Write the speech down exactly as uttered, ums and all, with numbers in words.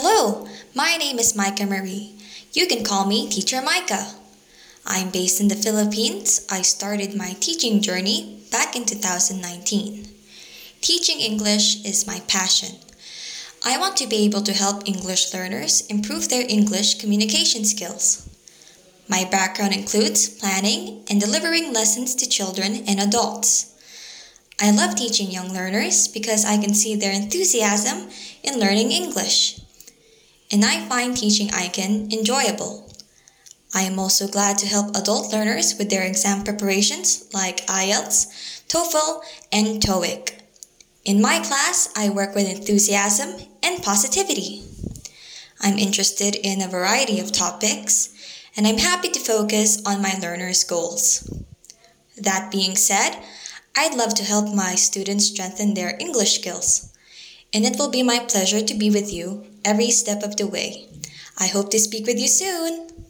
Hello, my name is Micah Marie. You can call me Teacher Micah. I'm based in the Philippines. I started my teaching journey back in two thousand nineteen. Teaching English is my passion. I want to be able to help English learners improve their English communication skills. My background includes planning and delivering lessons to children and adults. I love teaching young learners because I can see their enthusiasm in learning English. And I find teaching I C A N enjoyable. I am also glad to help adult learners with their exam preparations like I E L T S, TOEFL, and TOEIC. In my class, I work with enthusiasm and positivity. I'm interested in a variety of topics, and I'm happy to focus on my learners' goals. That being said, I'd love to help my students strengthen their English skills, and it will be my pleasure to be with you every step of the way. I hope to speak with you soon.